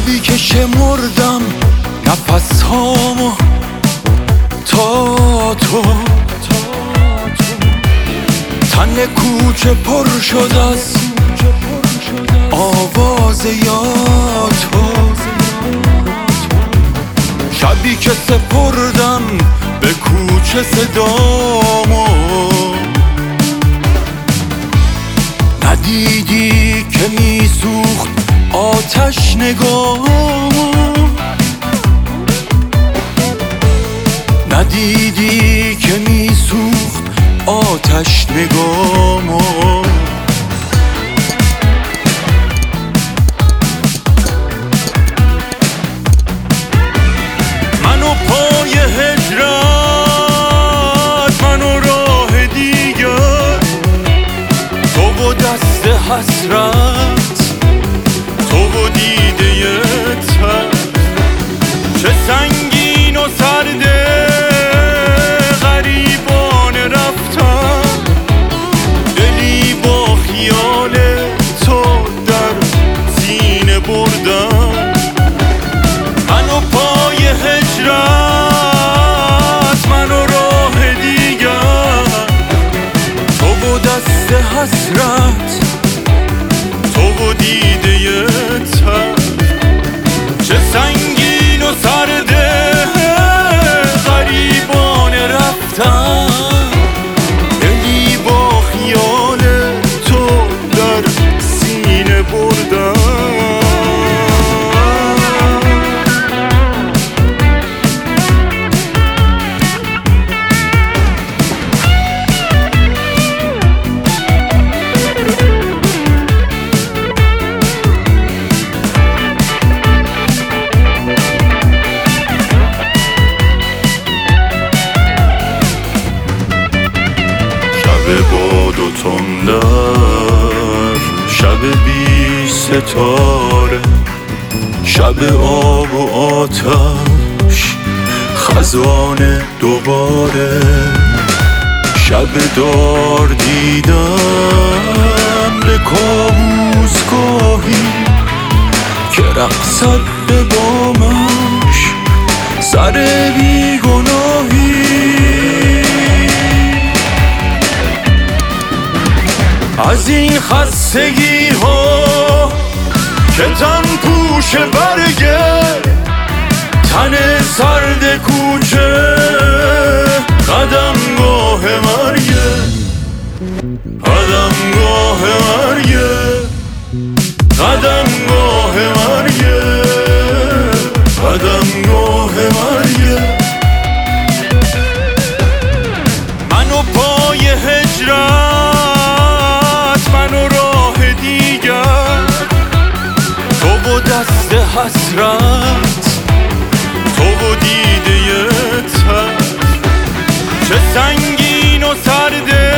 شبی که شمردم نفس هامو تا تو تن کوچه پر شد از آواز یاد تو. شبی که سپردم به کوچه صدامو ندیدی که میسوخت آتش نگامو، ندیدی که میسوخت آتش نگامو. منو پای هجرت، منو راه دیگر، تو و دست حسرت، تو و دیده تر. چه سنگین و سرده غریبان رفتن، دلی با خیال تو در سینه بردن. منو پای هجرت، منو راه دیگر، تو و دست حسرت، تو و دیده تر. چه سنگین و سرده غریبان رفتن، دلی با خیال تو در سینه بردن. باد و تندر، شب بی ستاره، شب آب و آتش، خزان دوباره. شب دار دیدم به کابوس گاهی که رقصد به بامش سر بیگناهی. از این خستگی ها که تن پوش برگه، تن سرد کوچه قدمگاه مرگه، قدمگاه مرگه، قدمگاه مرگه، قدمگاه مرگه. منو پای هجرت، منو راه دیگر، تو و دست حسرت، تو و دیده تر. چه سنگین و سرده